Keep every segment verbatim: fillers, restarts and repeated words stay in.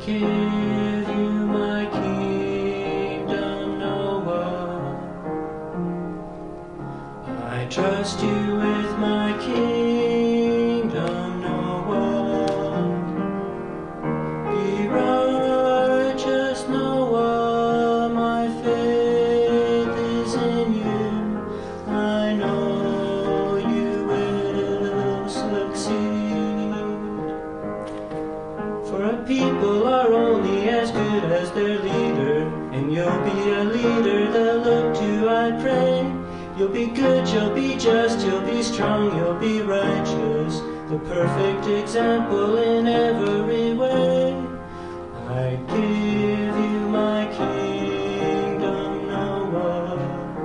give you my kingdom, Noah. I trust you with my kingdom, Noah. Be righteous, Noah, my faith is in you. I know you will succeed. For a people are only as good as their leader, and you'll be a leader they'll look to, I pray. You'll be good, you'll be just, you'll be strong, you'll be righteous, the perfect example in every way. I give you my kingdom, Noah.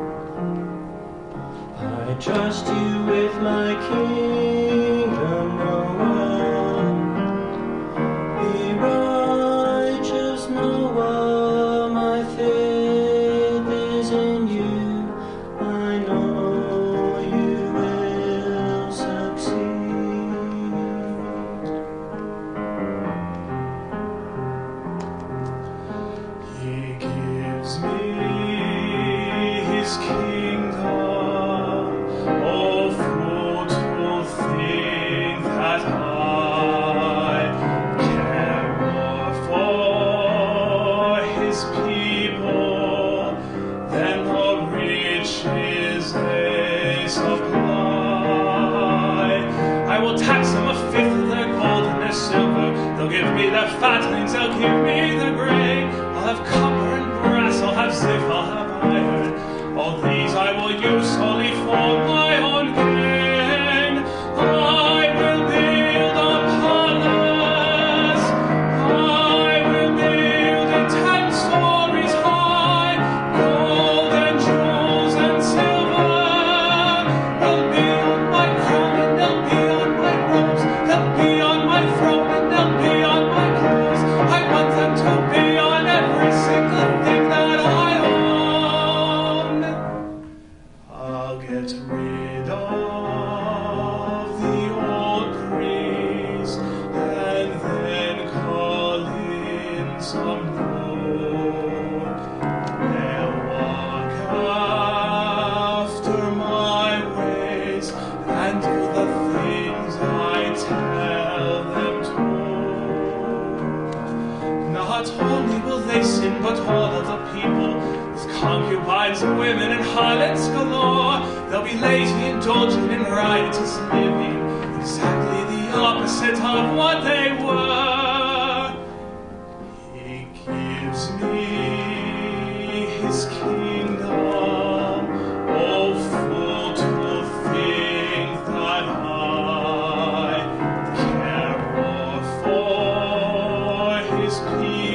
I trust you with my kingdom, Noah. Be righteous, Noah, my faith is in you. I know you will succeed. He gives me his kingdom, oh fruitful thing that I care for his people, then the riches they supply. I will tax them a fifth of their gold and their silver. They'll give me their fatlings, they'll give me their grain. I'll have copper and brass, I'll have zinc, I'll have iron. All these I will use solely for my own gain. I will build a palace. I will build it ten stories high. Gold and jewels and silver. They'll be on my crown and they'll be on my robes. They'll be on my throne and they'll be on my clothes. I want them to be on every single thing that I own. I'll get rid of the old priests and then call in some new. They'll walk after my ways and do the things I tell them to. Not only will they sin, but all of the people, with concubines and women and harlots galore. They'll be lazy, indulgent, and riotous living, exactly the opposite of what they were. He gives me his kingdom, oh fruitful thing that I care for his people.